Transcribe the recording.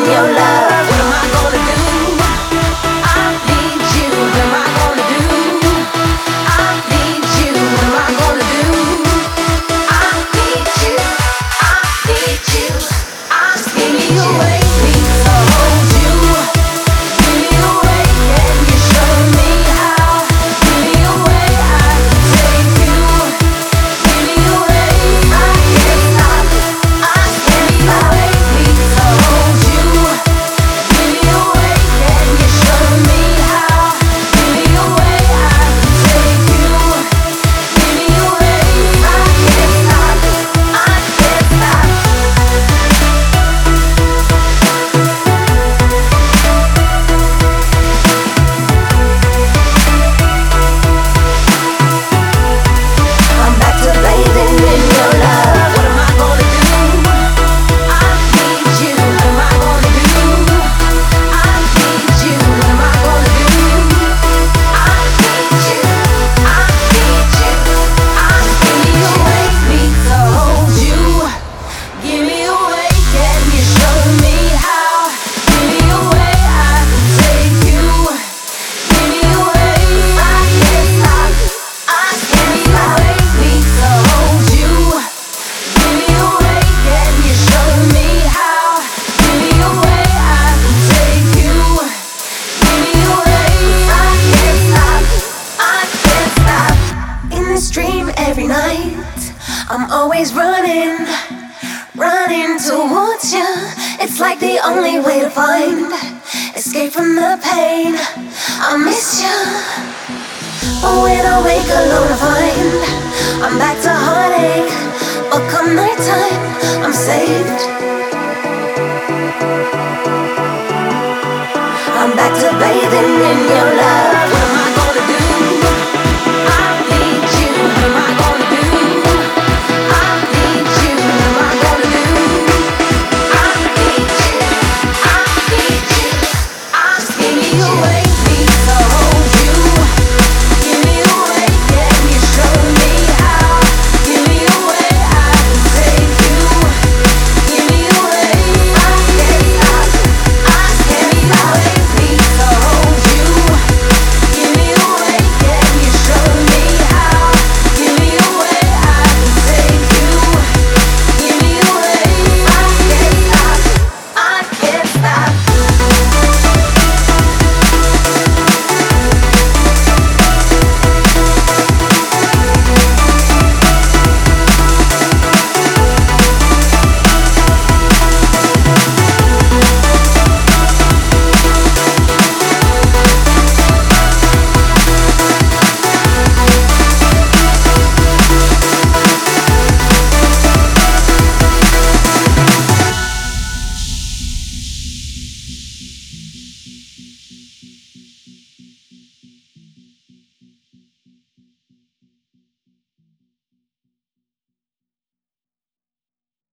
your love. What am I gonna do? I need you. What am I gonna do? I need you. What am I gonna do? I need you. I need you. Just give me a way to hold you. Give me a way, can you show me how? Give me a way I can take you. Give me a way I can't stop. I can't stop. Give me to hold you. Give me a way, can you show me how? Give me a way I can take you. Give me a way I can't stop. I can't stop. I'm back to bathing in your love. What am I gonna do? I need you. What am I gonna do? I need you. What am I gonna do? I need you. I need you. Give me a way to hold you. Give me a way, can you show me how? Give me a way I can take you. Give me a way I can't stop. I can't stop. Me to hold you. Give me a way, can you show me how? Give me a way I can take you. Give me a way I can't stop. I can't stop. In this dream every night, I'm always running towards you. It's like the only way to find escape from the pain. I miss you. But when I wake alone, I find I'm back to heartache. But come nighttime, I'm saved. I'm back to bathing in your love.